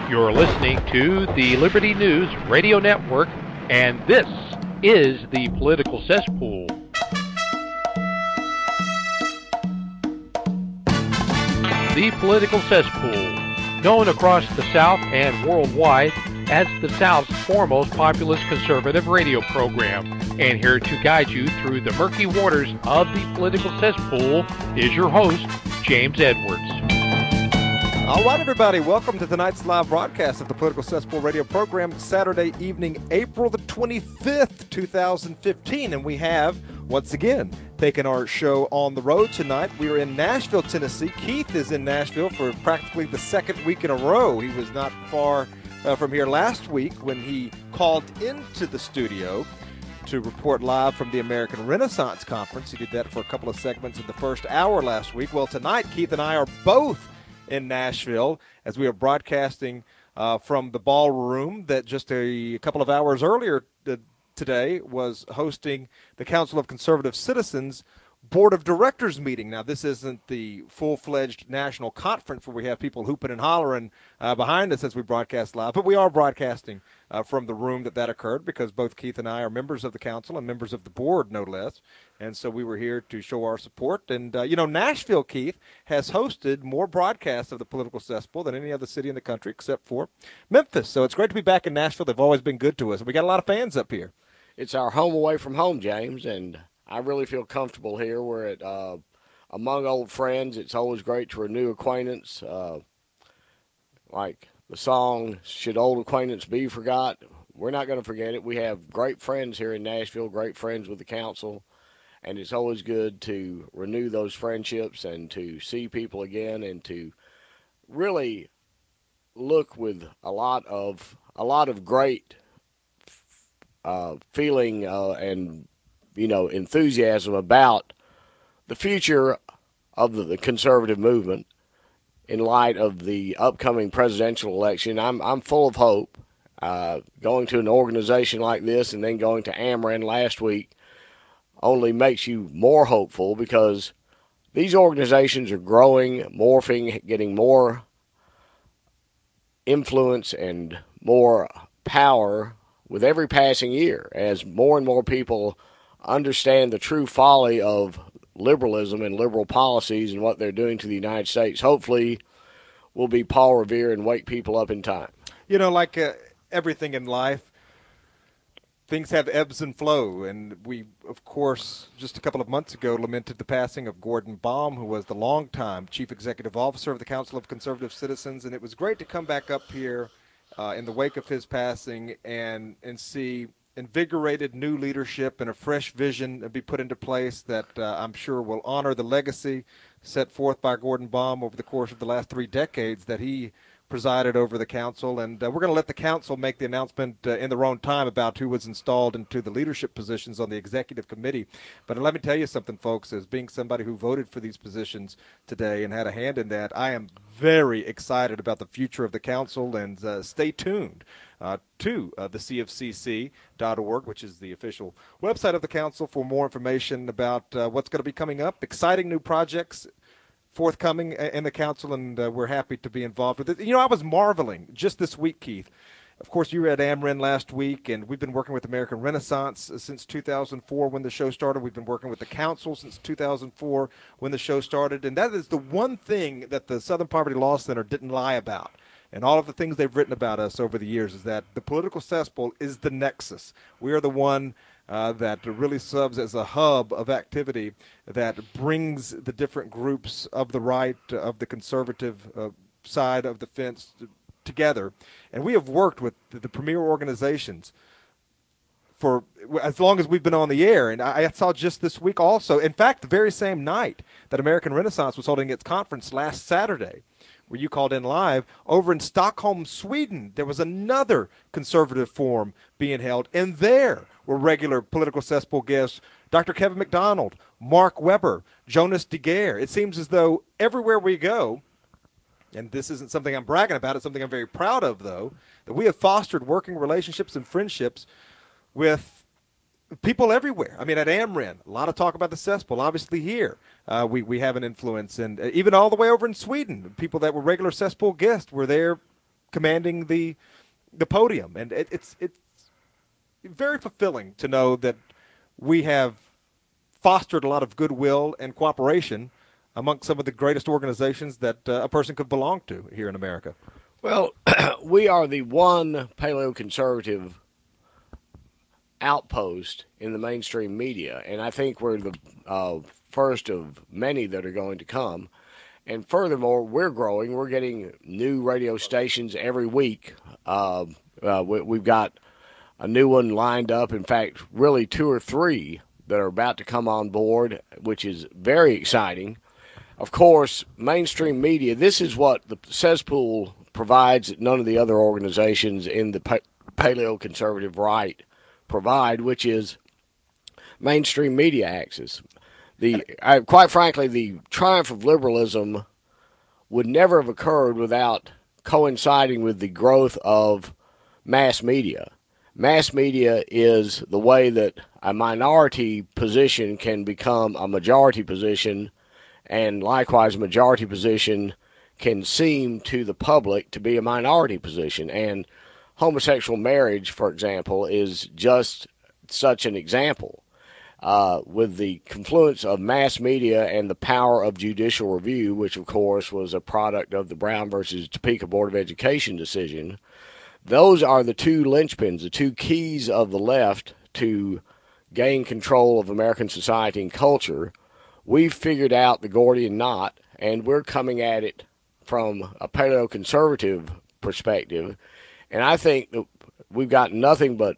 You're listening to the Liberty News Radio Network, and this is the Political Cesspool. The Political Cesspool, known across the South and worldwide as the South's foremost populist conservative radio program. And here to guide you through the murky waters of the Political Cesspool is your host, James Edwards. All right, everybody, welcome to tonight's live broadcast of the Political Cesspool radio program, Saturday evening, April the 25th, 2015. And we have, once again, taken our show on the road tonight. We are in Nashville, Tennessee. Keith is in Nashville for practically the second week in a row. He was not far from here last week when he called into the studio to report live from the American Renaissance Conference. He did that for a couple of segments in the first hour last week. Well, tonight, Keith and I are both in Nashville as we are broadcasting from the ballroom that just a couple of hours earlier today was hosting the Council of Conservative Citizens Board of Directors meeting. Now, this isn't the full-fledged national conference where we have people hooping and hollering behind us as we broadcast live, but we are broadcasting from the room that occurred because both Keith and I are members of the council and members of the board, no less, and so we were here to show our support. And, Nashville, Keith, has hosted more broadcasts of the Political Cesspool than any other city in the country except for Memphis. So it's great to be back in Nashville. They've always been good to us. We got a lot of fans up here. It's our home away from home, James, and I really feel comfortable here. We're at among old friends. It's always great to renew acquaintance. Like the song, "Should Old Acquaintance Be Forgot?" We're not going to forget it. We have great friends here in Nashville, great friends with the council, and it's always good to renew those friendships and to see people again and to really look with a lot of great feeling and enthusiasm about the future of the conservative movement in light of the upcoming presidential election. I'm full of hope. Going to an organization like this and then going to Ameren last week only makes you more hopeful because these organizations are growing, morphing, getting more influence and more power with every passing year as more and more people understand the true folly of liberalism and liberal policies and what they're doing to the United States. Hopefully, we'll be Paul Revere and wake people up in time. Like everything in life, things have ebbs and flow. And we, of course, just a couple of months ago lamented the passing of Gordon Baum, who was the longtime chief executive officer of the Council of Conservative Citizens. And it was great to come back up here in the wake of his passing and see invigorated new leadership and a fresh vision be put into place that I'm sure will honor the legacy set forth by Gordon Baum over the course of the last 3 decades that he presided over the council. And we're going to let the council make the announcement in their own time about who was installed into the leadership positions on the executive committee. But let me tell you something, folks, as being somebody who voted for these positions today and had a hand in that, I am very excited about the future of the council, and stay tuned to the CFCC.org, which is the official website of the council, for more information about what's going to be coming up, exciting new projects forthcoming in the council, and we're happy to be involved with it. I was marveling just this week, Keith. Of course, you were at Ameren last week, and we've been working with American Renaissance since 2004 when the show started. We've been working with the council since 2004 when the show started, and that is the one thing that the Southern Poverty Law Center didn't lie about. And all of the things they've written about us over the years is that the Political Cesspool is the nexus. We are the one that really serves as a hub of activity that brings the different groups of the right, of the conservative side of the fence together. And we have worked with the premier organizations for as long as we've been on the air. And I saw just this week also, in fact, the very same night that American Renaissance was holding its conference last Saturday, where you called in live, over in Stockholm, Sweden, there was another conservative forum being held, and there were regular Political Cesspool guests, Dr. Kevin McDonald, Mark Weber, Jonas DeGare. It seems as though everywhere we go, and this isn't something I'm bragging about, it's something I'm very proud of, though, that we have fostered working relationships and friendships with people everywhere. I mean, at Ameren, a lot of talk about the cesspool. Obviously here, we have an influence. And even all the way over in Sweden, people that were regular cesspool guests were there commanding the podium. And it's very fulfilling to know that we have fostered a lot of goodwill and cooperation amongst some of the greatest organizations that a person could belong to here in America. Well, we are the one paleoconservative outpost in the mainstream media, and I think we're the first of many that are going to come. And furthermore, we're growing. We're getting new radio stations every week. We've got a new one lined up. In fact, really 2 or 3 that are about to come on board, which is very exciting. Of course, mainstream media, this is what the cesspool provides that none of the other organizations in the paleoconservative right provide, which is mainstream media access. Quite frankly, the triumph of liberalism would never have occurred without coinciding with the growth of mass media. Mass media is the way that a minority position can become a majority position, and likewise a majority position can seem to the public to be a minority position. And homosexual marriage, for example, is just such an example. With the confluence of mass media and the power of judicial review, which of course was a product of the Brown versus Topeka Board of Education decision, those are the 2 linchpins, the 2 keys of the left to gain control of American society and culture. We've figured out the Gordian knot, and we're coming at it from a paleoconservative perspective. And I think that we've got nothing but,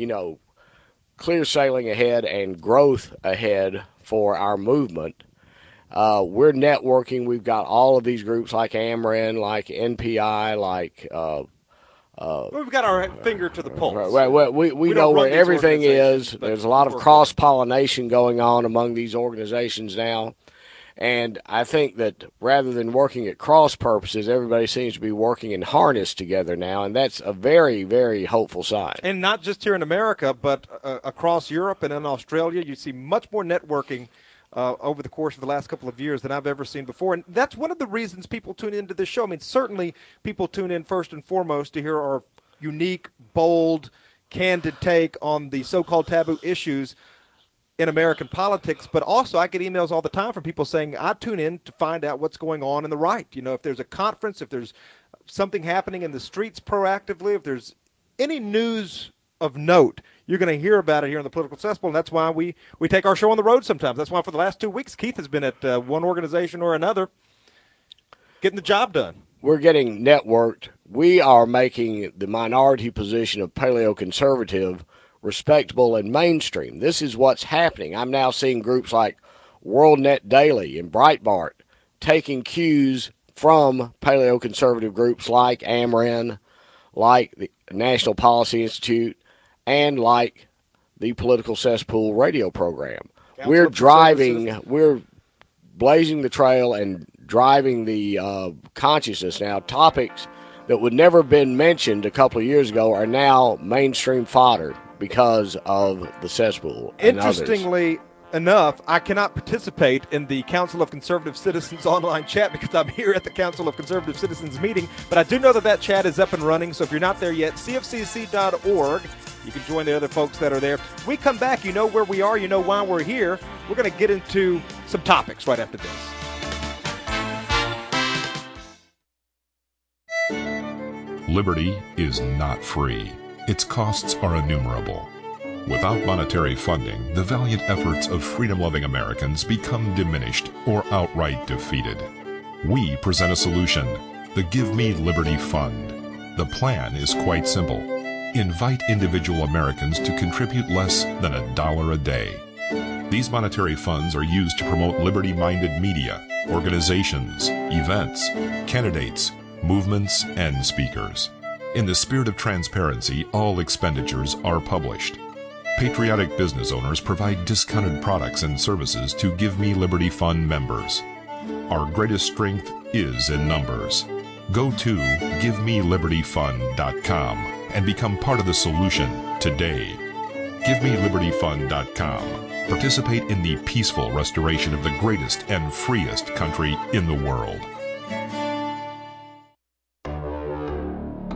clear sailing ahead and growth ahead for our movement. We're networking. We've got all of these groups like AMREN, like NPI, like... we've got our finger to the pulse. We know where everything is. There's a lot of cross-pollination going on among these organizations now. And I think that rather than working at cross purposes, everybody seems to be working in harness together now, and that's a very, very hopeful sign. And not just here in America, but across Europe and in Australia, you see much more networking over the course of the last couple of years than I've ever seen before. And that's one of the reasons people tune into this show. I mean, certainly people tune in first and foremost to hear our unique, bold, candid take on the so-called taboo issues in American politics, but also I get emails all the time from people saying, I tune in to find out what's going on in the right. If there's a conference, if there's something happening in the streets proactively, if there's any news of note, you're going to hear about it here in the Political Cesspool, and that's why we take our show on the road sometimes. That's why for the last 2 weeks, Keith has been at one organization or another getting the job done. We're getting networked. We are making the minority position of paleoconservative respectable and mainstream. This is what's happening. I'm now seeing groups like WorldNet Daily and Breitbart taking cues from paleoconservative groups like AMREN, like the National Policy Institute, and like the Political Cesspool radio program. We're blazing the trail and driving the consciousness now. Topics that would never have been mentioned a couple of years ago are now mainstream fodder because of the cesspool. Interestingly enough, I cannot participate in the Council of Conservative Citizens online chat because I'm here at the Council of Conservative Citizens meeting, but I do know that chat is up and running, so if you're not there yet, cfcc.org. You can join the other folks that are there. We come back, you know where we are, you know why we're here. We're going to get into some topics right after this. Liberty is not free. Its costs are innumerable. Without monetary funding, the valiant efforts of freedom-loving Americans become diminished or outright defeated. We present a solution, the Give Me Liberty Fund. The plan is quite simple. Invite individual Americans to contribute less than $1 a day. These monetary funds are used to promote liberty-minded media, organizations, events, candidates, movements, and speakers. In the spirit of transparency, all expenditures are published. Patriotic business owners provide discounted products and services to Give Me Liberty Fund members. Our greatest strength is in numbers. Go to GiveMeLibertyFund.com and become part of the solution today. GiveMeLibertyFund.com. Participate in the peaceful restoration of the greatest and freest country in the world.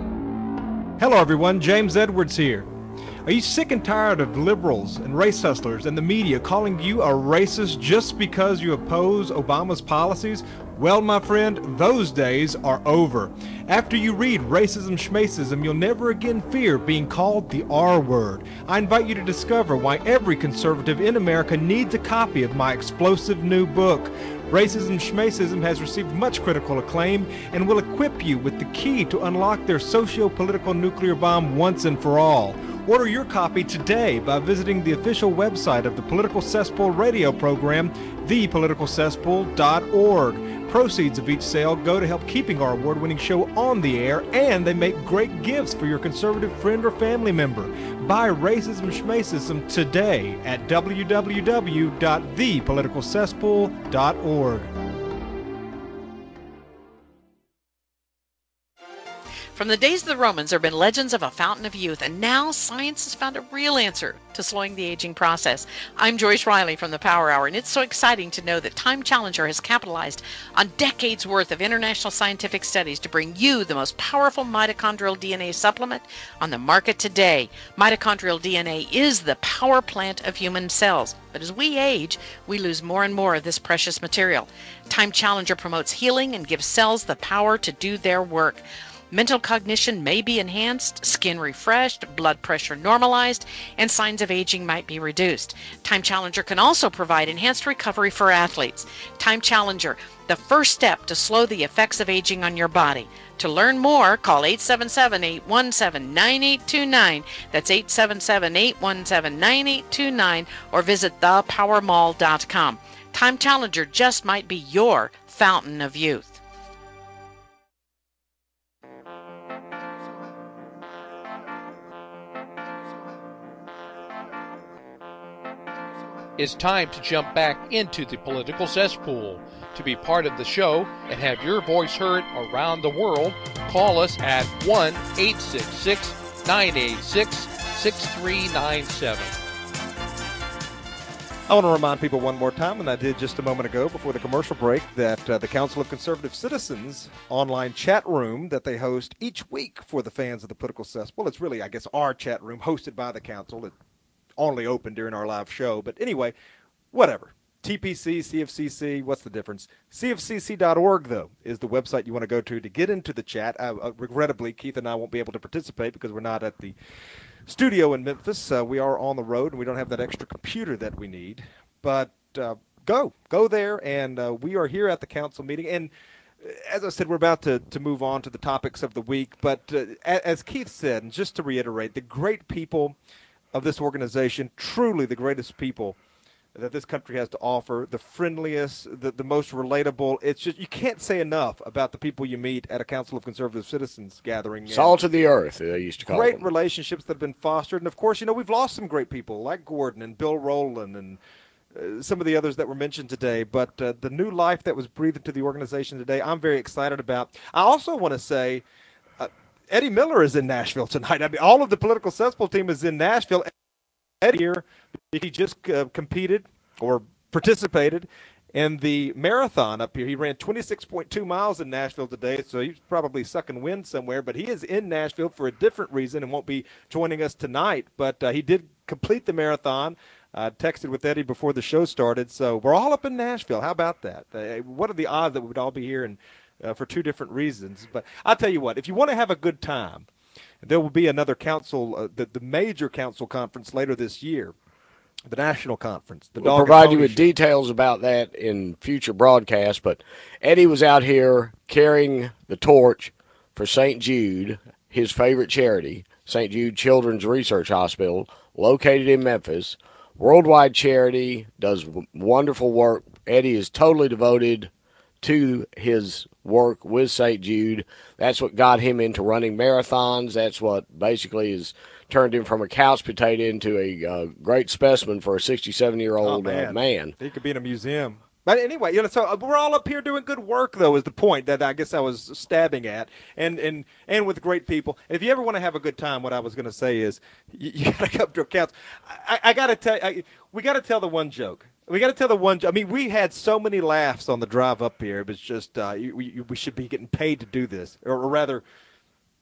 Hello everyone, James Edwards here. Are you sick and tired of liberals and race hustlers and the media calling you a racist just because you oppose Obama's policies? Well, my friend, those days are over. After you read Racism Schmacism, you'll never again fear being called the R word. I invite you to discover why every conservative in America needs a copy of my explosive new book. Racism Schmacism has received much critical acclaim and will equip you with the key to unlock their socio-political nuclear bomb once and for all. Order your copy today by visiting the official website of the Political Cesspool radio program, thepoliticalcesspool.org. Proceeds of each sale go to help keeping our award-winning show on the air, and they make great gifts for your conservative friend or family member. Buy Racism Schmacism today at www.thepoliticalcesspool.org. From the days of the Romans, there have been legends of a fountain of youth, and now science has found a real answer to slowing the aging process. I'm Joyce Riley from the Power Hour, and it's so exciting to know that Time Challenger has capitalized on decades worth of international scientific studies to bring you the most powerful mitochondrial DNA supplement on the market today. Mitochondrial DNA is the power plant of human cells, but as we age, we lose more and more of this precious material. Time Challenger promotes healing and gives cells the power to do their work. Mental cognition may be enhanced, skin refreshed, blood pressure normalized, and signs of aging might be reduced. Time Challenger can also provide enhanced recovery for athletes. Time Challenger, the first step to slow the effects of aging on your body. To learn more, call 877-817-9829. That's 877-817-9829, or visit thepowermall.com. Time Challenger just might be your fountain of youth. It's time to jump back into the political cesspool. To be part of the show and have your voice heard around the world, call us at 1-866-986-6397. I want to remind people one more time, and I did just a moment ago before the commercial break, that the Council of Conservative Citizens online chat room that they host each week for the fans of the political cesspool. It's really, I guess, our chat room hosted by the council. It's only open during our live show. But anyway, whatever. TPC, CFCC, what's the difference? CFCC.org, though, is the website you want to go to get into the chat. Regrettably, Keith and I won't be able to participate because we're not at the studio in Memphis. We are on the road, and we don't have that extra computer that we need. But go there, and we are here at the council meeting. And as I said, we're about to move on to the topics of the week. But as Keith said, and just to reiterate, the great people of this organization, truly the greatest people that this country has to offer, the friendliest, the most relatable. It's just, you can't say enough about the people you meet at a Council of Conservative Citizens gathering. Salt of the earth, they used to call great them. Relationships that have been fostered. And, of course, we've lost some great people like Gordon and Bill Rowland and some of the others that were mentioned today. But the new life that was breathed into the organization today, I'm very excited about. I also want to say Eddie Miller is in Nashville tonight. I mean, all of the political cesspool team is in Nashville. Eddie here, he just competed or participated in the marathon up here. He ran 26.2 miles in Nashville today, so he's probably sucking wind somewhere. But he is in Nashville for a different reason and won't be joining us tonight. But he did complete the marathon. Texted with Eddie before the show started. So we're all up in Nashville. How about that? What are the odds that we would all be here and for two different reasons? But I'll tell you what, if you want to have a good time, there will be another council, the major council conference later this year, the national conference. We'll provide you with details about that in future broadcasts, but Eddie was out here carrying the torch for St. Jude, his favorite charity, St. Jude Children's Research Hospital, located in Memphis. Worldwide charity, does wonderful work. Eddie is totally devoted to his work with St. Jude. That's what got him into running marathons. That's what basically has turned him from a couch potato into a great specimen for a 67-year-old man. He could be in a museum. But anyway, so we're all up here doing good work, though, is the point that I guess I was stabbing at, and with great people. If you ever want to have a good time, what I was going to say is you got to come to a council. I got to tell we got to tell the one joke. We got to tell the one. I mean, we had so many laughs on the drive up here. It was just we should be getting paid to do this, or rather,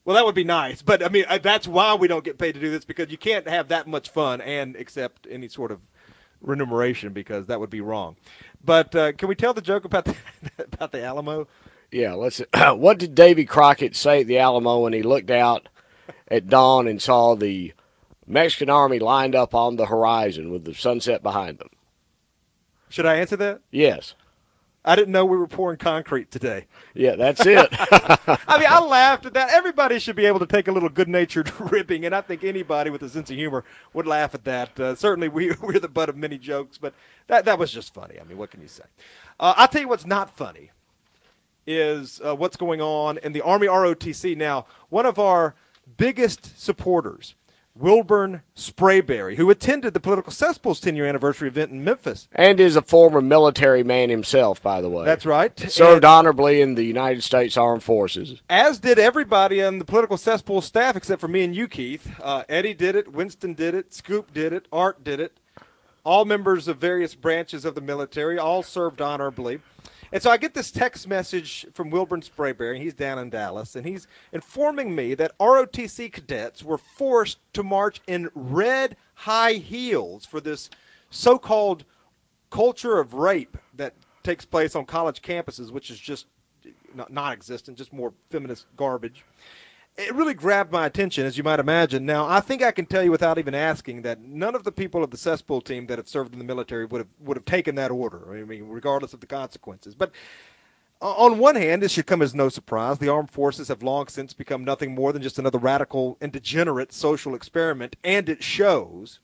Well, that would be nice, but I mean that's why we don't get paid to do this, because you can't have that much fun and accept any sort of remuneration, because that would be wrong. But can we tell the joke about about the Alamo? Yeah, let's. What did Davy Crockett say at the Alamo when he looked out at dawn and saw the Mexican army lined up on the horizon with the sunset behind them? Should I answer that? Yes. I didn't know we were pouring concrete today. Yeah, that's it. I mean, I laughed at that. Everybody should be able to take a little good-natured ribbing, and I think anybody with a sense of humor would laugh at that. Certainly, we're the butt of many jokes, but that was just funny. I mean, what can you say? I'll tell you what's not funny is what's going on in the Army ROTC. Now, one of our biggest supporters, Wilburn Sprayberry, who attended the Political Cesspool's 10-year anniversary event in Memphis. And is a former military man himself, by the way. That's right. Served honorably in the United States Armed Forces. As did everybody on the Political Cesspool staff except for me and you, Keith. Eddie did it, Winston did it, Scoop did it, Art did it. All members of various branches of the military, all served honorably. And so I get this text message from Wilburn Sprayberry. He's down in Dallas, and he's informing me that ROTC cadets were forced to march in red high heels for this so-called culture of rape that takes place on college campuses, which is just non-existent, just more feminist garbage. It really grabbed my attention, as you might imagine. Now, I think I can tell you without even asking that none of the people of the cesspool team that have served in the military would have taken that order, I mean, regardless of the consequences. But on one hand, this should come as no surprise. The armed forces have long since become nothing more than just another radical and degenerate social experiment, and it shows.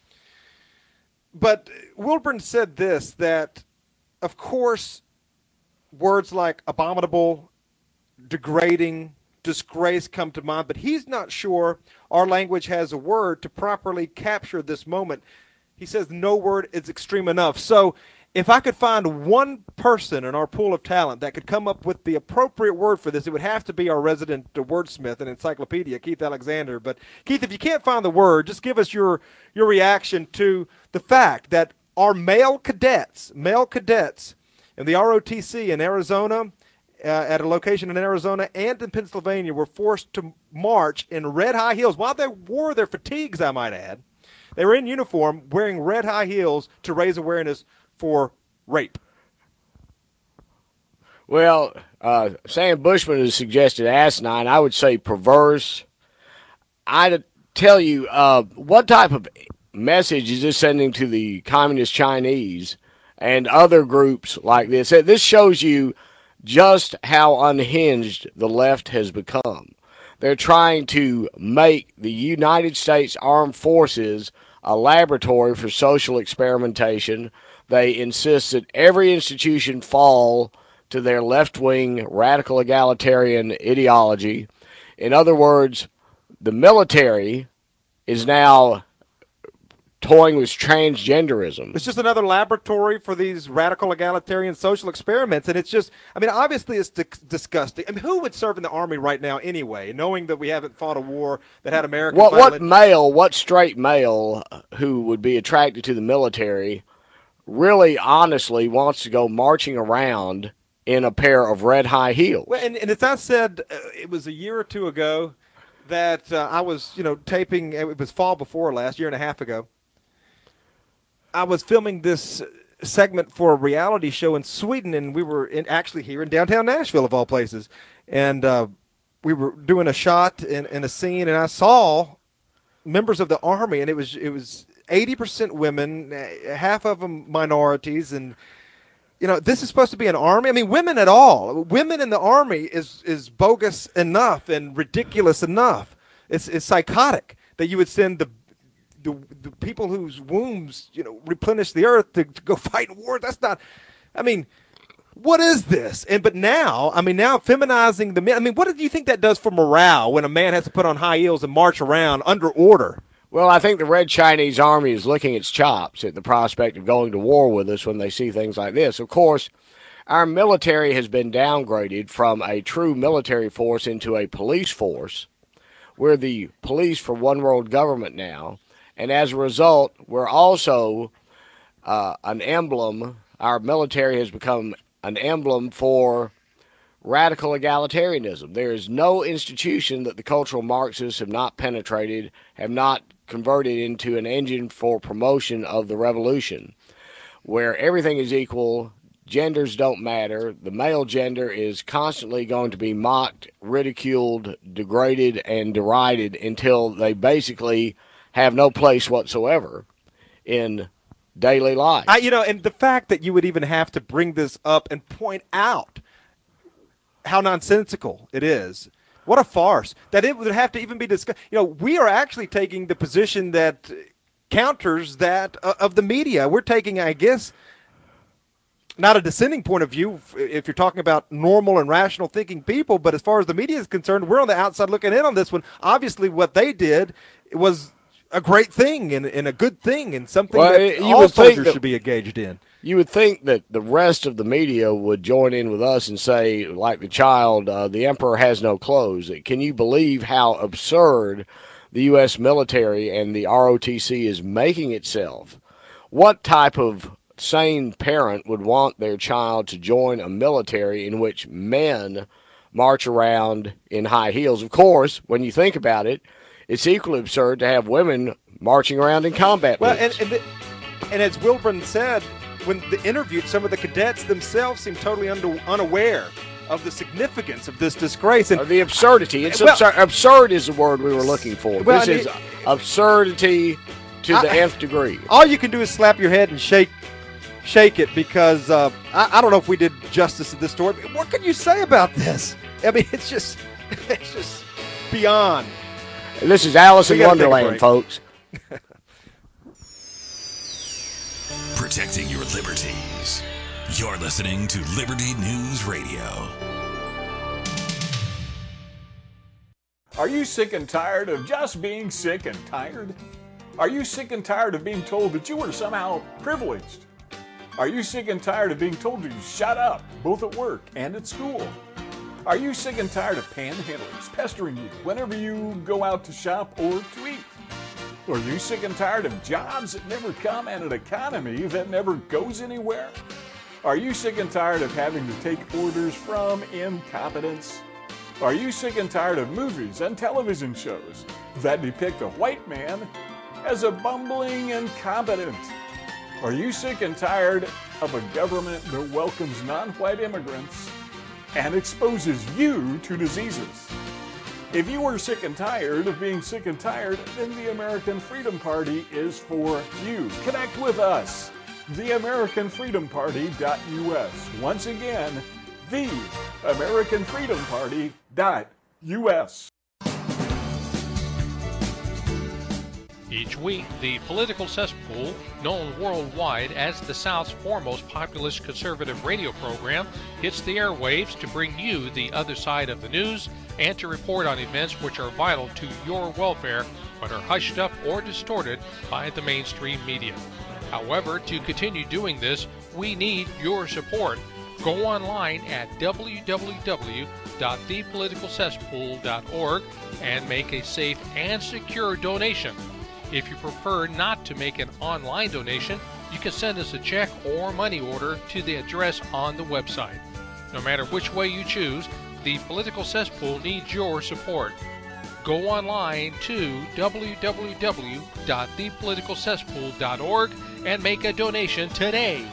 But Wilburn said this, that, of course, words like abominable, degrading, disgrace come to mind, but he's not sure our language has a word to properly capture this moment. He says no word is extreme enough. So if I could find one person in our pool of talent that could come up with the appropriate word for this, it would have to be our resident wordsmith and encyclopedia, Keith Alexander. But Keith, if you can't find the word, just give us your reaction to the fact that our male cadets in the ROTC in Arizona, at a location in Arizona and in Pennsylvania, were forced to march in red high heels while they wore their fatigues, I might add. They were in uniform wearing red high heels to raise awareness for rape. Well, Sam Bushman has suggested asinine. I would say perverse. I'd tell you, what type of message is this sending to the communist Chinese and other groups like this? This shows you just how unhinged the left has become. They're trying to make the United States Armed Forces a laboratory for social experimentation. They insist that every institution fall to their left-wing radical egalitarian ideology. In other words, the military is now toying with transgenderism. It's just another laboratory for these radical egalitarian social experiments, and it's just, I mean, obviously it's disgusting. I mean, who would serve in the Army right now anyway, knowing that we haven't fought a war that had American what straight male who would be attracted to the military really honestly wants to go marching around in a pair of red high heels? Well, and as I said, it was a year or two ago that I was, taping, it was fall before last, year and a half ago. I was filming this segment for a reality show in Sweden, and we were actually here in downtown Nashville, of all places. And we were doing a shot in a scene, and I saw members of the Army, and it was 80% women, half of them minorities, and this is supposed to be an army. I mean, women at all. Women in the Army is bogus enough and ridiculous enough. It's psychotic that you would send the people whose wombs, replenish the earth to go fight in war. That's not, I mean, what is this? But now feminizing the men. I mean, what do you think that does for morale when a man has to put on high heels and march around under order? Well, I think the Red Chinese Army is licking its chops at the prospect of going to war with us when they see things like this. Of course, our military has been downgraded from a true military force into a police force. We're the police for one world government now. And as a result, we're also an emblem. Our military has become an emblem for radical egalitarianism. There is no institution that the cultural Marxists have not penetrated, have not converted into an engine for promotion of the revolution, where everything is equal, genders don't matter, the male gender is constantly going to be mocked, ridiculed, degraded, and derided until they basically have no place whatsoever in daily life. And the fact that you would even have to bring this up and point out how nonsensical it is. What a farce. That it would have to even be discussed. We are actually taking the position that counters that of the media. We're taking, I guess, not a dissenting point of view if you're talking about normal and rational thinking people, but as far as the media is concerned, we're on the outside looking in on this one. Obviously, what they did was a great thing and a good thing and something that all soldiers should be engaged in. You would think that the rest of the media would join in with us and say, like the child, the emperor has no clothes. Can you believe how absurd the U.S. military and the ROTC is making itself? What type of sane parent would want their child to join a military in which men march around in high heels? Of course, when you think about it, it's equally absurd to have women marching around in combat boots. And as Wilburn said, when the interviewed, some of the cadets themselves seem totally unaware of the significance of this disgrace. And the absurdity. Absurd is the word we were looking for. This is absurdity to the nth degree. All you can do is slap your head and shake it because I don't know if we did justice to this story. What can you say about this? I mean, it's just beyond. And this is Alice in Wonderland, folks. Protecting your liberties. You're listening to Liberty News Radio. Are you sick and tired of just being sick and tired? Are you sick and tired of being told that you were somehow privileged? Are you sick and tired of being told to shut up, both at work and at school? Are you sick and tired of panhandlers pestering you whenever you go out to shop or to eat? Are you sick and tired of jobs that never come and an economy that never goes anywhere? Are you sick and tired of having to take orders from incompetence? Are you sick and tired of movies and television shows that depict a white man as a bumbling incompetent? Are you sick and tired of a government that welcomes non-white immigrants and exposes you to diseases? If you are sick and tired of being sick and tired, then the American Freedom Party is for you. Connect with us. TheAmericanFreedomParty.us. Once again, TheAmericanFreedomParty.us. Each week, the Political Cesspool, known worldwide as the South's foremost populist conservative radio program, hits the airwaves to bring you the other side of the news and to report on events which are vital to your welfare but are hushed up or distorted by the mainstream media. However, to continue doing this, we need your support. Go online at www.thepoliticalcesspool.org and make a safe and secure donation. If you prefer not to make an online donation, you can send us a check or money order to the address on the website. No matter which way you choose, the Political Cesspool needs your support. Go online to www.thepoliticalcesspool.org and make a donation today.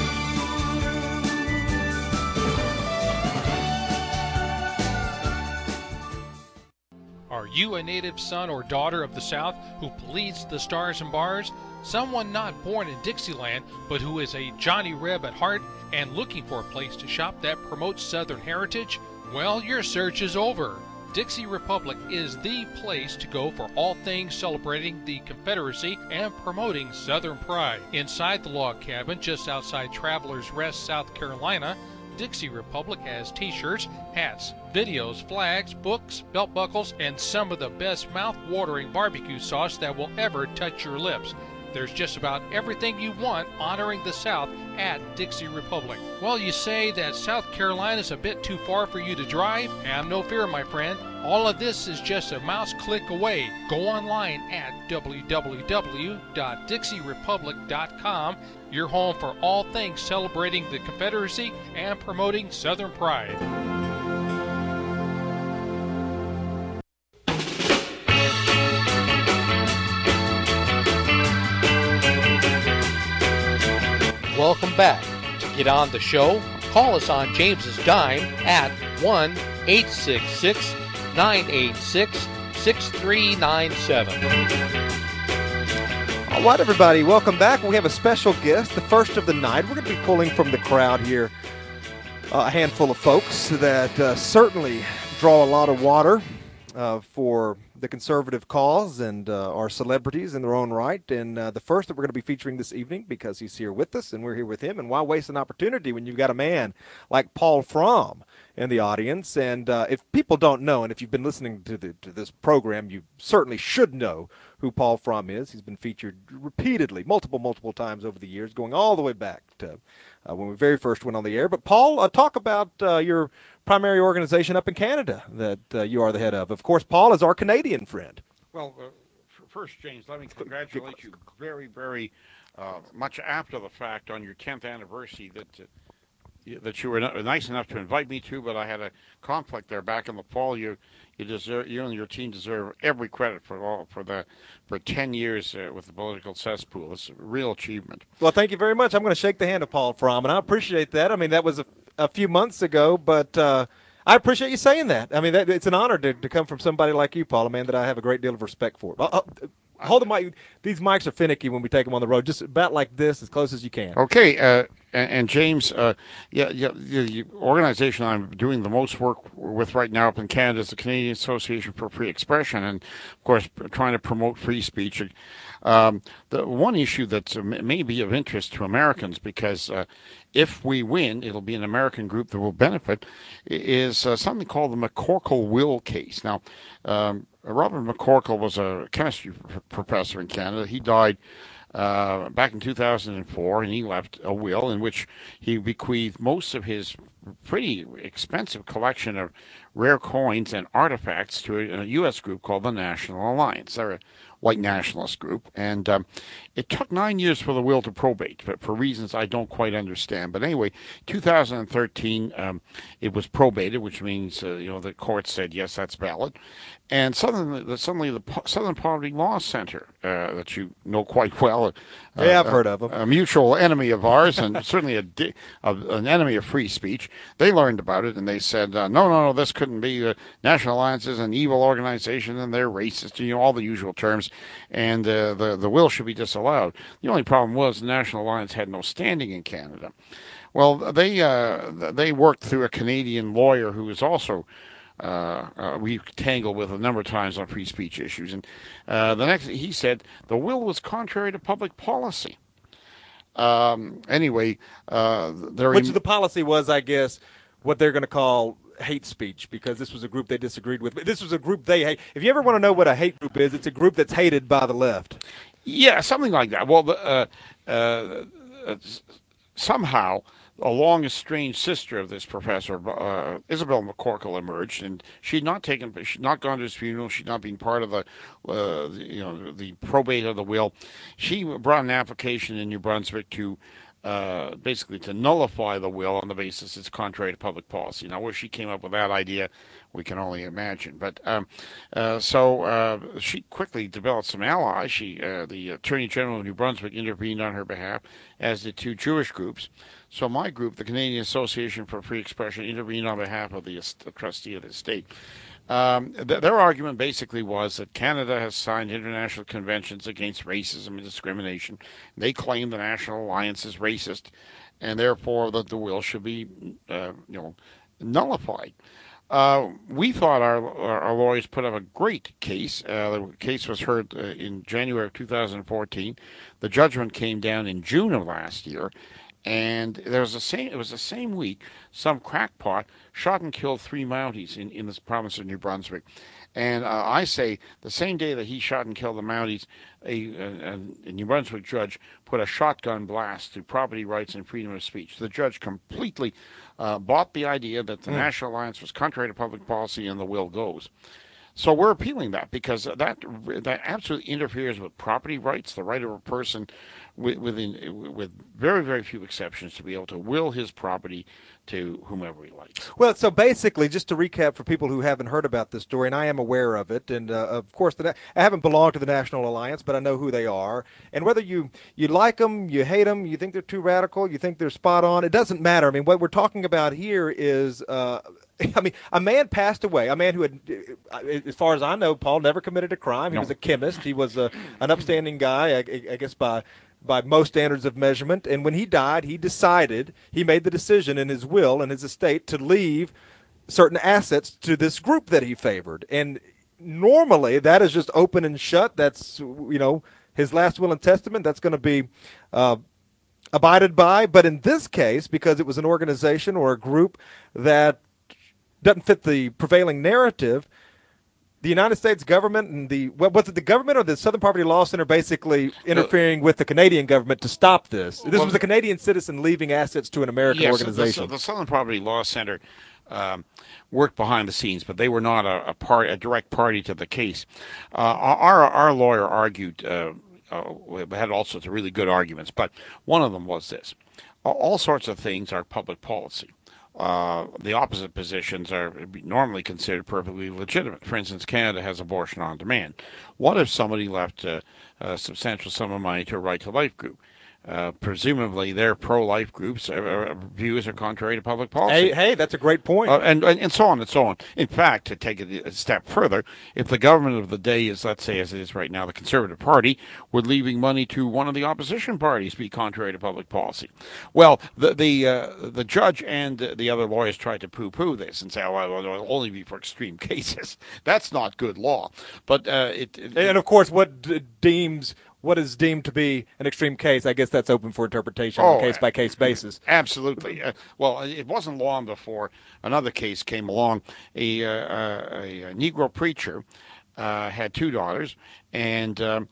Are you a native son or daughter of the South who bleeds the stars and bars? Someone not born in Dixieland, but who is a Johnny Reb at heart and looking for a place to shop that promotes Southern heritage? Well, your search is over. Dixie Republic is the place to go for all things celebrating the Confederacy and promoting Southern pride. Inside the log cabin just outside Travelers Rest, South Carolina, Dixie Republic has t-shirts, hats, videos, flags, books, belt buckles, and some of the best mouth-watering barbecue sauce that will ever touch your lips. There's just about everything you want honoring the South at Dixie Republic. Well, you say that South Carolina is a bit too far for you to drive? Have no fear, my friend. All of this is just a mouse click away. Go online at www.dixierepublic.com, your home for all things celebrating the Confederacy and promoting Southern pride. welcome back. To get on the show, call us on James's dime at 1-866-986-6397. All right, everybody, welcome back. We have a special guest, the first of the night. We're going to be pulling from the crowd here a handful of folks that certainly draw a lot of water for the conservative cause and are celebrities in their own right. And the first that we're going to be featuring this evening, because he's here with us and we're here with him, and why waste an opportunity when you've got a man like Paul Fromm in the audience? And if people don't know, and if you've been listening to this program, you certainly should know who Paul Fromm is. He's been featured repeatedly, multiple times over the years, going all the way back to when we very first went on the air. But Paul, talk about your primary organization up in Canada that you are the head of. Of course, Paul is our Canadian friend. Well, first, James, let me congratulate you very, very much after the fact on your 10th anniversary that you were nice enough to invite me to, but I had a conflict there back in the fall. You and your team deserve every credit for 10 years with the political cesspool. It's a real achievement. Well, thank you very much. I'm going to shake the hand of Paul Fromm, and I appreciate that. I mean, that was a few months ago, but I appreciate you saying that. I mean, it's an honor to come from somebody like you, Paul, a man that I have a great deal of respect for. Hold the mic. These mics are finicky when we take them on the road. Just about like this, as close as you can. Okay, and James, the organization I'm doing the most work with right now up in Canada is the Canadian Association for Free Expression, and of course, trying to promote free speech. The one issue that may be of interest to Americans, because if we win, it'll be an American group that will benefit, is something called the McCorkle will case. Now, Robert McCorkle was a chemistry professor in Canada. He died back in 2004, and he left a will in which he bequeathed most of his pretty expensive collection of rare coins and artifacts to a U.S. group called the National Alliance. They're a white nationalist group, and it took 9 years for the will to probate, but for reasons I don't quite understand. But anyway, 2013, it was probated, which means the court said yes, that's valid. And suddenly the Southern Poverty Law Center, that you know quite well, I've heard of them, a mutual enemy of ours, and certainly an enemy of free speech. They learned about it, and they said, no, this couldn't be. The National Alliance is an evil organization, and they're racist, all the usual terms, and the will should be disallowed. The only problem was the National Alliance had no standing in Canada. Well, they worked through a Canadian lawyer who was also we tangled with a number of times on free speech issues, and he said the will was contrary to public policy. Anyway, which the policy was, I guess, what they're going to call hate speech, because this was a group they disagreed with. But this was a group they hate. If you ever want to know what a hate group is, it's a group that's hated by the left. Yeah, something like that. Well, somehow a long estranged sister of this professor, Isabel McCorkle, emerged, and she'd not gone to his funeral. She'd not been part of the probate of the will. She brought an application in New Brunswick to basically to nullify the will on the basis it's contrary to public policy. Now, where she came up with that idea, we can only imagine. But so she quickly developed some allies. The Attorney General of New Brunswick intervened on her behalf, as did two Jewish groups. So my group, the Canadian Association for Free Expression, intervened on behalf of the trustee of the estate. Their argument basically was that Canada has signed international conventions against racism and discrimination. They claim the National Alliance is racist, and therefore that the will should be, nullified. We thought our lawyers put up a great case. The case was heard in January of 2014. The judgment came down in June of last year. And it was the same week some crackpot shot and killed 3 Mounties in this province of New Brunswick. And I say the same day that he shot and killed the Mounties, a New Brunswick judge put a shotgun blast to property rights and freedom of speech. The judge completely bought the idea that the National Alliance was contrary to public policy and the will goes. So we're appealing that because that absolutely interferes with property rights, the right of a person with very, very few exceptions to be able to will his property to whomever he likes. Well, so basically, just to recap for people who haven't heard about this story, and I am aware of it, and of course, I haven't belonged to the National Alliance, but I know who they are. And whether you like them, you hate them, you think they're too radical, you think they're spot on, it doesn't matter. I mean, what we're talking about here is, a man passed away, a man who had, as far as I know, Paul, never committed a crime. He was a chemist. He was an upstanding guy, I guess, by most standards of measurement. And when he died, he made the decision in his will and his estate to leave certain assets to this group that he favored. And normally that is just open and shut. That's, his last will and testament, that's going to be abided by. But in this case, because it was an organization or a group that doesn't fit the prevailing narrative, the United States government and was it the government or the Southern Poverty Law Center basically interfering with the Canadian government to stop this? This was a Canadian citizen leaving assets to an American organization. The Southern Poverty Law Center worked behind the scenes, but they were not a direct party to the case. Our lawyer argued, had all sorts of really good arguments, but one of them was this: all sorts of things are public policy. The opposite positions are normally considered perfectly legitimate. For instance, Canada has abortion on demand. What if somebody left a substantial sum of money to a Right to Life group? Presumably, their pro-life groups' views are contrary to public policy. Hey, that's a great point. And so on and so on. In fact, to take it a step further, if the government of the day is, let's say, as it is right now, the Conservative Party, would leaving money to one of the opposition parties be contrary to public policy? Well, the judge and the other lawyers tried to poo-poo this and say, well, it'll only be for extreme cases. That's not good law. But and of course, what is deemed to be an extreme case, I guess that's open for interpretation on a case-by-case basis. Absolutely. Well, it wasn't long before another case came along. A Negro preacher had two daughters, and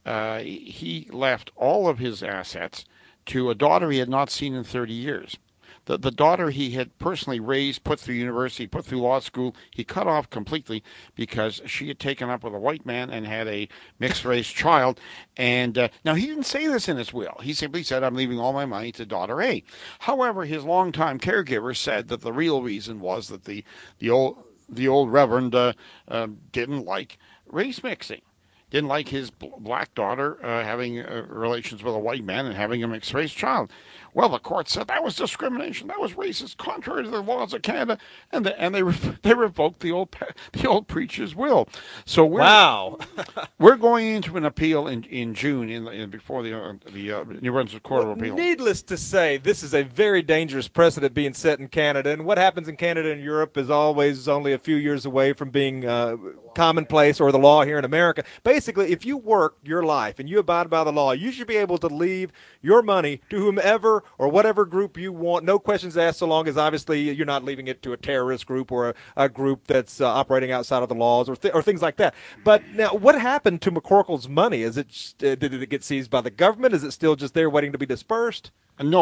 he left all of his assets to a daughter he had not seen in 30 years. The daughter he had personally raised, put through university, put through law school, he cut off completely because she had taken up with a white man and had a mixed-race child. And now, he didn't say this in his will. He simply said, I'm leaving all my money to daughter A. However, his longtime caregiver said that the real reason was that the old reverend didn't like race mixing. Didn't like his black daughter having relations with a white man and having a mixed-race child. Well, the court said that was discrimination. That was racist, contrary to the laws of Canada, and they revoked the old preacher's will. So we're going into an appeal in June before the New Brunswick Court of Appeal. Needless to say, this is a very dangerous precedent being set in Canada, and what happens in Canada and Europe is always only a few years away from being commonplace or the law here in America. Basically, if you work your life and you abide by the law, you should be able to leave your money to whomever or whatever group you want, no questions asked, so long as obviously you're not leaving it to a terrorist group or a group that's operating outside of the laws or things like that. But now, what happened to McCorkle's money? Did it get seized by the government? Is it still just there waiting to be dispersed? No,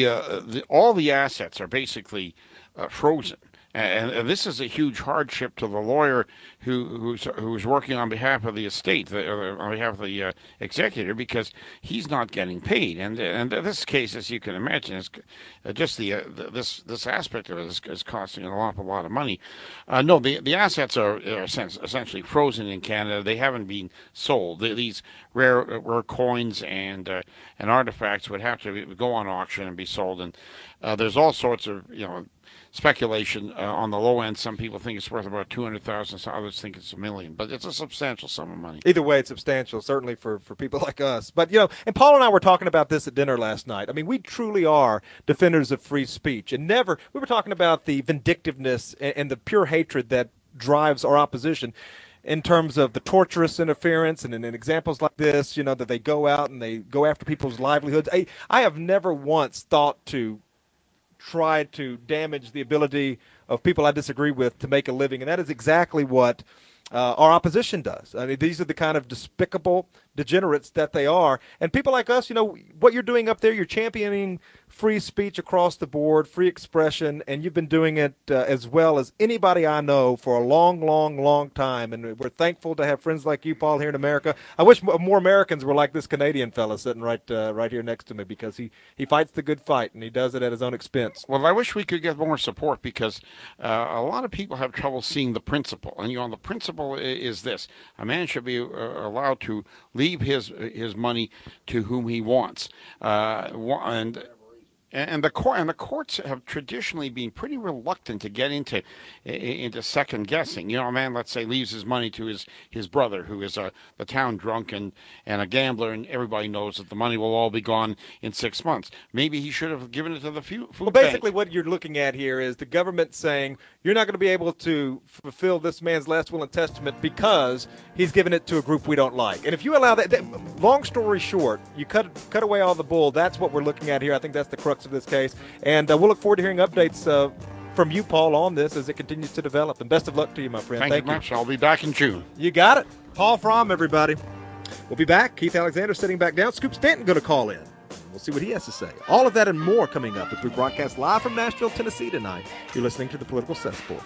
all the assets are basically frozen. And this is a huge hardship to the lawyer who's working on behalf of the estate, on behalf of the executor, because he's not getting paid. And this case, as you can imagine, is just this aspect of it is costing an awful lot of money. No, the assets are essentially frozen in Canada. They haven't been sold. These rare coins and artifacts would have to go on auction and be sold. And there's all sorts of speculation on the low end. Some people think it's worth about $200,000. Some others think it's $1 million. But it's a substantial sum of money. Either way, it's substantial, certainly for people like us. But, and Paul and I were talking about this at dinner last night. I mean, we truly are defenders of free speech. And we were talking about the vindictiveness and the pure hatred that drives our opposition in terms of the torturous interference and in examples like this, that they go out and they go after people's livelihoods. I have never once thought to try to damage the ability of people I disagree with to make a living, and that is exactly what our opposition does. I mean, these are the kind of despicable, degenerates that they are. And people like us, what you're doing up there, you're championing free speech across the board, free expression, and you've been doing it as well as anybody I know for a long, long, long time. And we're thankful to have friends like you, Paul, here in America. I wish more Americans were like this Canadian fella sitting right here next to me, because he fights the good fight, and he does it at his own expense. Well, I wish we could get more support, because a lot of people have trouble seeing the principle. And, the principle is this. A man should be allowed to leave his money to whom he wants. And the courts have traditionally been pretty reluctant to get into second guessing. A man, let's say, leaves his money to his brother, who is the town drunk and a gambler, and everybody knows that the money will all be gone in 6 months. Maybe he should have given it to the food bank. Well, basically what you're looking at here is the government saying you're not going to be able to fulfill this man's last will and testament because he's given it to a group we don't like. And if you allow that, long story short, you cut away all the bull. That's what we're looking at here. I think that's the crux of this case, and we'll look forward to hearing updates from you, Paul, on this as it continues to develop. And best of luck to you, my friend. Thank you much. I'll be back in June. You got it. Paul Fromm, everybody. We'll be back. Keith Alexander sitting back down. Scoop Stanton going to call in. We'll see what he has to say. All of that and more coming up as we broadcast live from Nashville, Tennessee tonight. You're listening to The Political Cesspool.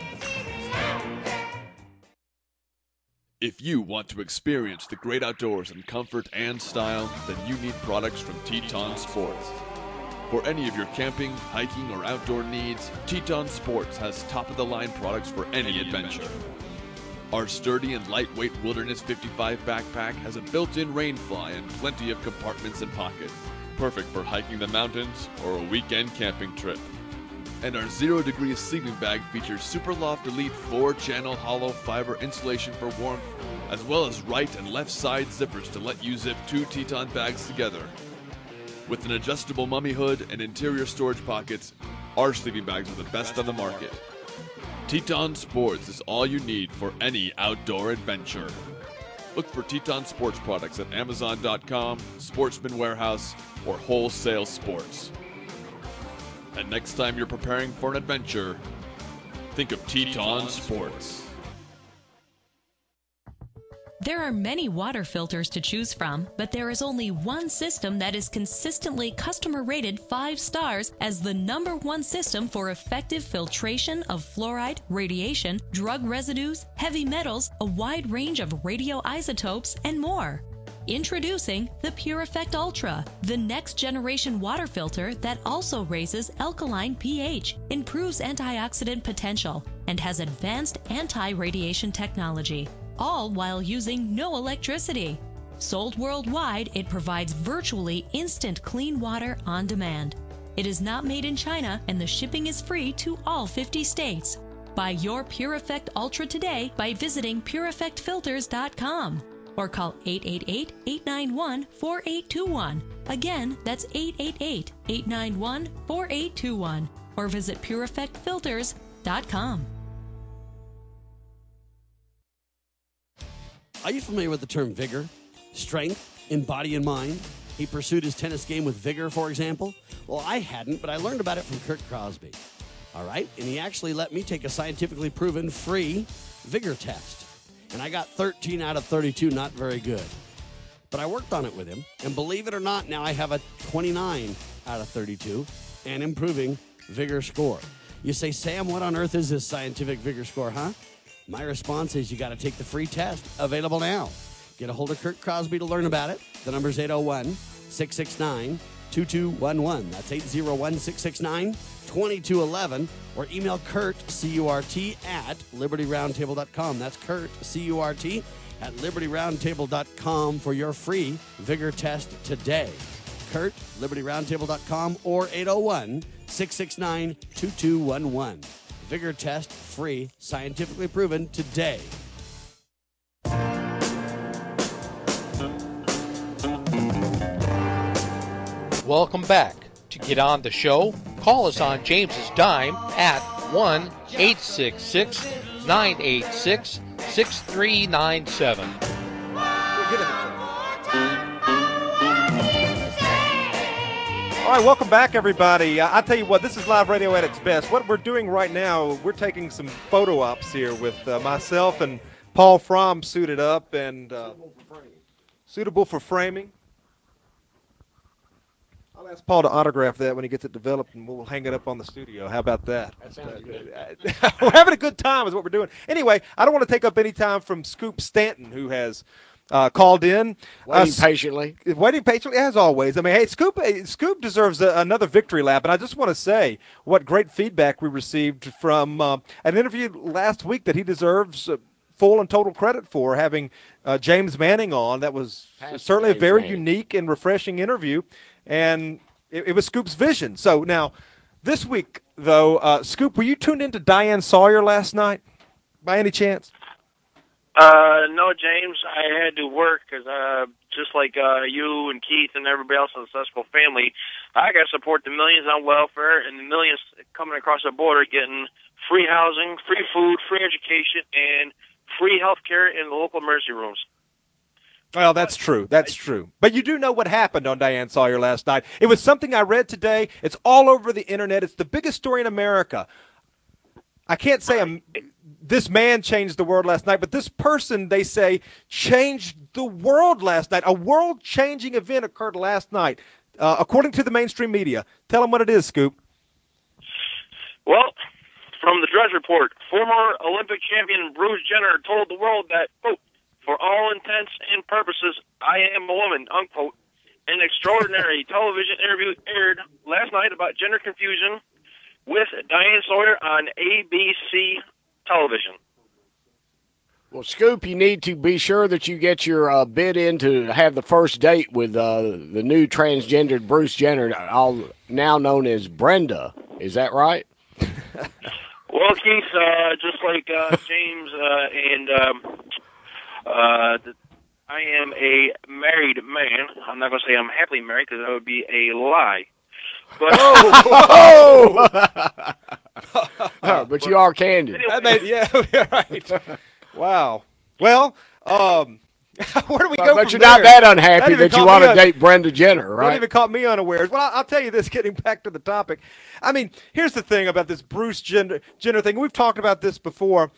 If you want to experience the great outdoors in comfort and style, then you need products from Teton Sports. For any of your camping, hiking, or outdoor needs, Teton Sports has top-of-the-line products for any adventure. Our sturdy and lightweight Wilderness 55 backpack has a built-in rain fly and plenty of compartments and pockets, perfect for hiking the mountains or a weekend camping trip. And our 0 Degrees sleeping bag features Superloft Elite 4-channel hollow fiber insulation for warmth, as well as right and left side zippers to let you zip 2 Teton bags together. With an adjustable mummy hood and interior storage pockets, our sleeping bags are the best on the market. Teton Sports is all you need for any outdoor adventure. Look for Teton Sports products at Amazon.com, Sportsman Warehouse, or Wholesale Sports. And next time you're preparing for an adventure, think of Teton Sports. There are many water filters to choose from, but there is only one system that is consistently customer rated 5 stars as the #1 system for effective filtration of fluoride, radiation, drug residues, heavy metals, a wide range of radioisotopes, and more. Introducing the Pure Effect Ultra, the next generation water filter that also raises alkaline pH, improves antioxidant potential, and has advanced anti-radiation technology, all while using no electricity. Sold worldwide, it provides virtually instant clean water on demand. It is not made in China, and the shipping is free to all 50 states. Buy your Pure Effect Ultra today by visiting PureEffectFilters.com or call 888-891-4821. Again, that's 888-891-4821 or visit PureEffectFilters.com. Are you familiar with the term vigor, strength in body and mind? He pursued his tennis game with vigor, for example. Well, I hadn't, but I learned about it from Kurt Crosby. All right? And he actually let me take a scientifically proven free vigor test. And I got 13 out of 32, not very good. But I worked on it with him, and believe it or not, now I have a 29 out of 32 and improving vigor score. You say, Sam, what on earth is this scientific vigor score, huh? My response is you got to take the free test, available now. Get a hold of Kurt Crosby to learn about it. The number's 801-669-2211. That's 801-669-2211. Or email Kurt, C-U-R-T, at LibertyRoundtable.com. That's Kurt, C-U-R-T, at LibertyRoundtable.com for your free vigor test today. Kurt, LibertyRoundtable.com, or 801-669-2211. Vigor test, free, scientifically proven today. Welcome back. To get on the show, call us on James's dime at 1-866-986-6397. All right, welcome back, everybody. I'll tell you what, this is live radio at its best. What we're doing right now, we're taking some photo ops here with myself and Paul Fromm suited up, and Suitable for framing. I'll ask Paul to autograph that when he gets it developed, and we'll hang it up on the studio. How about that? That sounds good. We're having a good time is what we're doing. Anyway, I don't want to take up any time from Scoop Stanton, who has called in. Waiting patiently. Waiting patiently, as always. I mean, hey, Scoop deserves another victory lap, and I just want to say what great feedback we received from an interview last week that he deserves full and total credit for, having James Manning on. That was certainly a very unique and refreshing interview, and it was Scoop's vision. So now, this week, though, Scoop, were you tuned into Diane Sawyer last night by any chance? No, James. I had to work because just like you and Keith and everybody else in the successful family, I got to support the millions on welfare and the millions coming across the border getting free housing, free food, free education, and free health care in the local emergency rooms. Well, that's true. That's true. But you do know what happened on Diane Sawyer last night. It was something I read today. It's all over the internet. It's the biggest story in America. I can't say this man changed the world last night, but this person, they say, changed the world last night. A world-changing event occurred last night, according to the mainstream media. Tell them what it is, Scoop. Well, from the Drudge Report, former Olympic champion Bruce Jenner told the world that, quote, for all intents and purposes, I am a woman, unquote. An extraordinary television interview aired last night about gender confusion with Diane Sawyer on ABC television. Well, Scoop, you need to be sure that you get your bid in to have the first date with the new transgendered Bruce Jenner, now known as Brenda. Is that right? Well, Keith, just like James I am a married man. I'm not going to say I'm happily married because that would be a lie. But, but you are candid. Yeah, right. Wow. Well, where do we go But from you're there? not that unhappy that you want to date Brenda Jenner, That right? even caught me unawares. Well, I'll tell you this, getting back to the topic. I mean, here's the thing about this Bruce Jenner thing. We've talked about this before.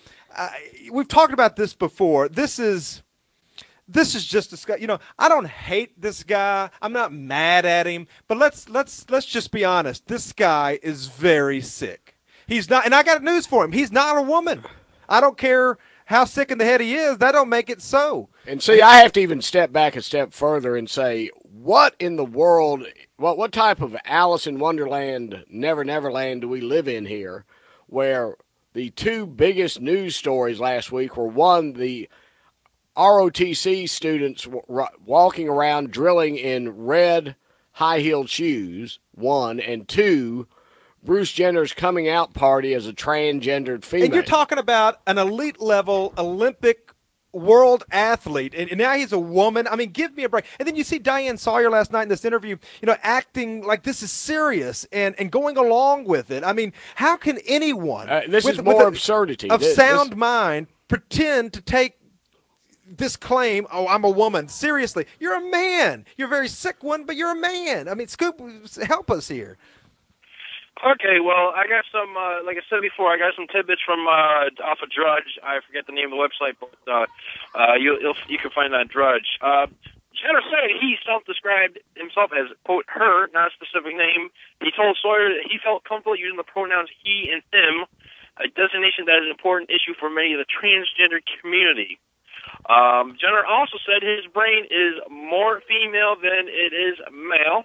This is just this guy. You know, I don't hate this guy. I'm not mad at him. But let's just be honest. This guy is very sick. He's not, and I got news for him. He's not a woman. I don't care how sick in the head he is. That don't make it so. And see, I have to even step back a step further and say, what in the world, what type of Alice in Wonderland, Never Neverland do we live in here, where the two biggest news stories last week were, one, the ROTC students walking around drilling in red high-heeled shoes, one, and two, Bruce Jenner's coming out party as a transgendered female. And you're talking about an elite-level Olympic world athlete, and now he's a woman. I mean, give me a break. And then you see Diane Sawyer last night in this interview, you know, acting like this is serious and going along with it. I mean, how can anyone this is more absurdity of sound mind pretend to take this claim, oh, I'm a woman, seriously? You're a man. You're a very sick one, but you're a man. I mean, Scoop, help us here. Okay, well, I got some, like I said before, I got some tidbits from off of Drudge. I forget the name of the website, but you can find that on Drudge. Jenner said he self-described himself as, quote, her, not a specific name. He told Sawyer that he felt comfortable using the pronouns he and him, a designation that is an important issue for many of the transgender community. Jenner also said his brain is more female than it is male.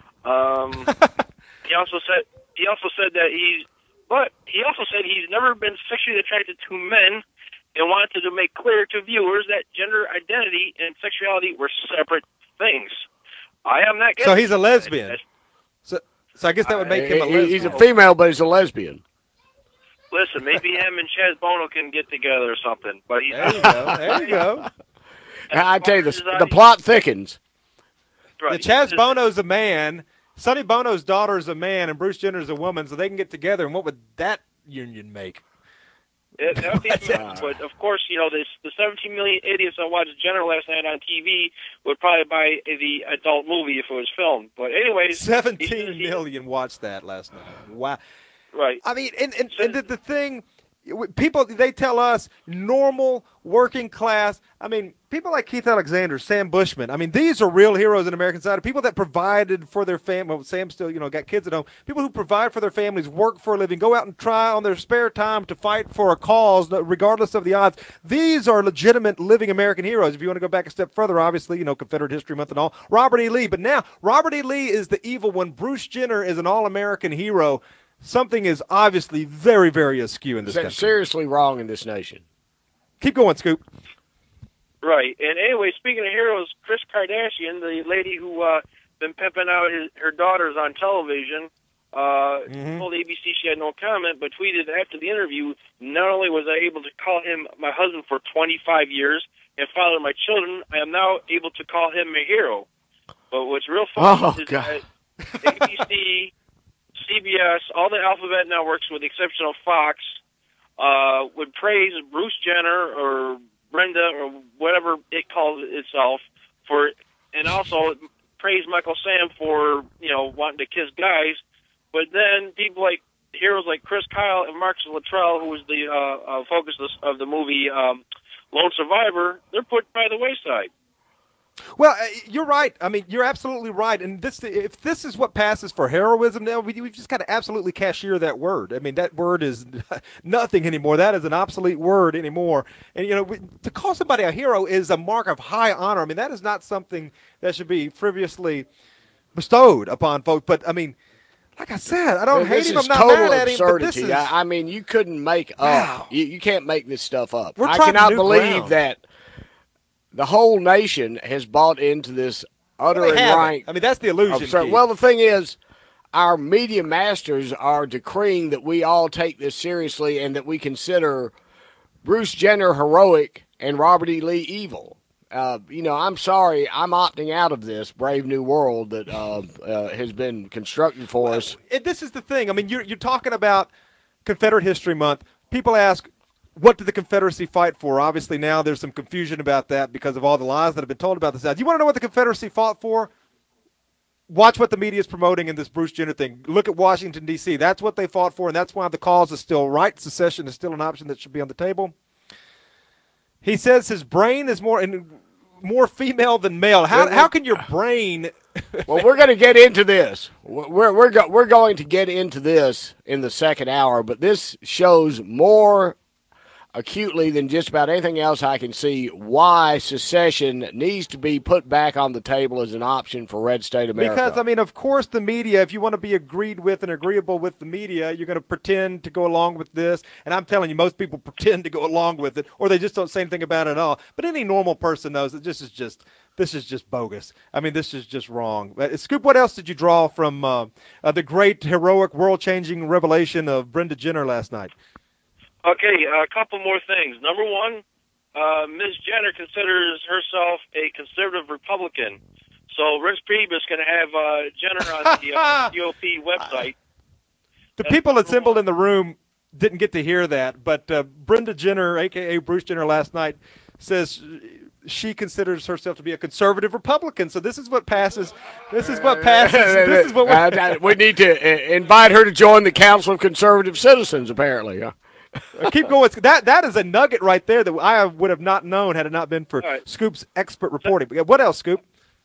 He also said that he's never been sexually attracted to men, and wanted to make clear to viewers that gender identity and sexuality were separate things. I am not getting. So he's a lesbian. So I guess that would make him a lesbian. He's a female, but he's a lesbian. Listen, maybe him and Chaz Bono can get together or something. But he's there you go. I tell you, the plot thickens. Right. Chaz Bono's a man. Sonny Bono's daughter is a man, and Bruce Jenner's a woman, so they can get together. And what would that union make? That would be but of course, you know, the 17 million idiots that watched Jenner last night on TV would probably buy the adult movie if it was filmed. But anyways, 17 million watched that last night. Wow. Right. I mean, and the thing, people, they tell us normal, working class. I mean, people like Keith Alexander, Sam Bushman. I mean, these are real heroes in American society. People that provided for their family. Well, Sam still, got kids at home. People who provide for their families, work for a living, go out and try on their spare time to fight for a cause, regardless of the odds. These are legitimate living American heroes. If you want to go back a step further, obviously, Confederate History Month and all. Robert E. Lee. But now, Robert E. Lee is the evil one. Bruce Jenner is an all-American hero. Something is obviously very, very askew in this country. Seriously wrong in this nation. Keep going, Scoop. Right. And anyway, speaking of heroes, Kris Kardashian, the lady who been pimping out her daughters on television, told ABC she had no comment, but tweeted after the interview, not only was I able to call him my husband for 25 years and father of my children, I am now able to call him a hero. But what's real funny is that ABC, CBS, all the alphabet networks, with the exception of Fox, would praise Bruce Jenner or Brenda or whatever it calls itself and also praise Michael Sam for wanting to kiss guys. But then people like heroes like Chris Kyle and Marcus Luttrell, who was the focus of the movie Lone Survivor, they're put by the wayside. Well, you're right. I mean, you're absolutely right. And if this is what passes for heroism now, we've just got to absolutely cashier that word. I mean, that word is nothing anymore. That is an obsolete word anymore. And, to call somebody a hero is a mark of high honor. I mean, that is not something that should be frivolously bestowed upon folks. But, I mean, like I said, I don't hate him. I'm not mad at him. But this is, I mean, you couldn't make up. You can't make this stuff up. I cannot believe that the whole nation has bought into this utter and rank. I mean, that's the illusion. Well, the thing is, our media masters are decreeing that we all take this seriously and that we consider Bruce Jenner heroic and Robert E. Lee evil. I'm sorry, I'm opting out of this brave new world that has been constructed for us. This is the thing. I mean, you're talking about Confederate History Month. People ask, what did the Confederacy fight for? Obviously, now there's some confusion about that because of all the lies that have been told about the South. You want to know what the Confederacy fought for? Watch what the media is promoting in this Bruce Jenner thing. Look at Washington, D.C. That's what they fought for, and that's why the cause is still right. Secession is still an option that should be on the table. He says his brain is more female than male. How can your brain? Well, we're going to get into this. We're going to get into this in the second hour, but this shows more acutely than just about anything else I can see why secession needs to be put back on the table as an option for Red State America. Because, I mean, of course the media, if you want to be agreed with and agreeable with the media, you're going to pretend to go along with this. And I'm telling you, most people pretend to go along with it, or they just don't say anything about it at all. But any normal person knows that this is just bogus. I mean, this is just wrong. Scoop, what else did you draw from the great, heroic, world-changing revelation of Brenda Jenner last night? Okay, a couple more things. Number one, Ms. Jenner considers herself a conservative Republican. So Rich Priebus can have Jenner on the GOP website. The people assembled in the room didn't get to hear that, but Brenda Jenner, a.k.a. Bruce Jenner, last night says she considers herself to be a conservative Republican. So this is what passes. This is what passes. This is what we need to invite her to join the Council of Conservative Citizens, apparently. Keep going. That is a nugget right there that I would have not known had it not been for Scoop's expert reporting. What else, Scoop?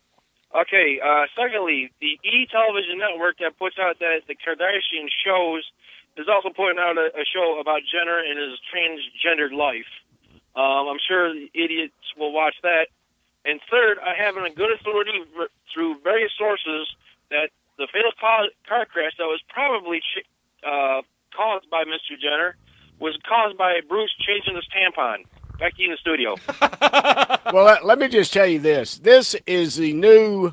Okay. Secondly, the E! Television network that puts out the Kardashian shows is also putting out a show about Jenner and his transgendered life. I'm sure the idiots will watch that. And third, I have a good authority through various sources that the fatal car crash that was probably caused by Mr. Jenner was caused by Bruce changing his tampon. Back to you in the studio. Well, let me just tell you this. This is the new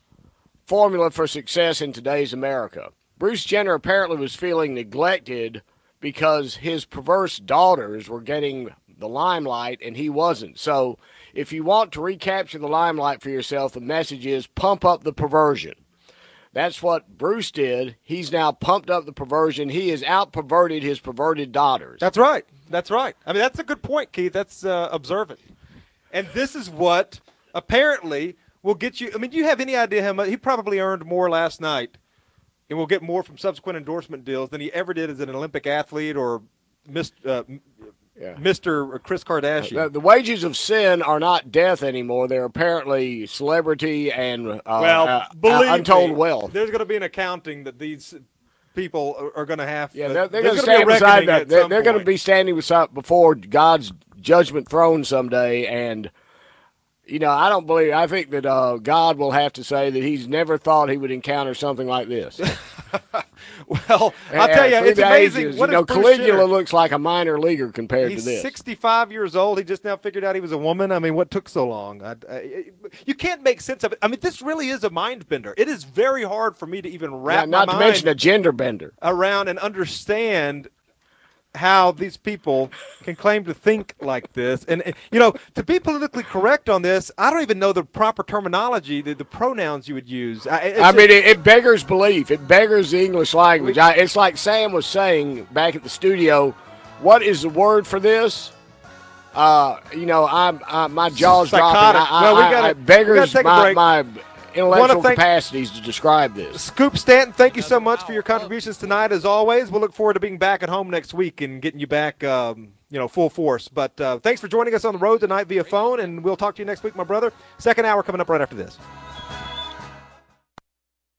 formula for success in today's America. Bruce Jenner apparently was feeling neglected because his perverse daughters were getting the limelight and he wasn't. So if you want to recapture the limelight for yourself, the message is pump up the perversion. That's what Bruce did. He's now pumped up the perversion. He has out-perverted his perverted daughters. That's right. That's right. I mean, that's a good point, Keith. That's observant. And this is what apparently will get you – I mean, do you have any idea how much – he probably earned more last night and will get more from subsequent endorsement deals than he ever did as an Olympic athlete or Mr. Chris Kardashian. The wages of sin are not death anymore. They're apparently celebrity and untold wealth. There's going to be an accounting that these people are going to have. Yeah, they're going to stand beside that. They're going to be standing before God's judgment throne someday, and I don't believe. I think that God will have to say that He's never thought He would encounter something like this. Well, I'll tell you, it's amazing. Ages, Caligula looks like a minor leaguer compared to this. He's 65 years old. He just now figured out he was a woman. I mean, what took so long? You can't make sense of it. I mean, this really is a mind bender. It is very hard for me to even wrap my mind not to mention a gender bender around and understand how these people can claim to think like this. And to be politically correct on this, I don't even know the proper terminology, the pronouns you would use. It beggars belief. It beggars the English language. It's like Sam was saying back at the studio, what is the word for this? My jaw's dropping. It beggars my intellectual capacities to describe this. Scoop Stanton, thank you so much for your contributions tonight. As always, we'll look forward to being back at home next week and getting you back, full force. But thanks for joining us on the road tonight via phone, and we'll talk to you next week, my brother. Second hour coming up right after this.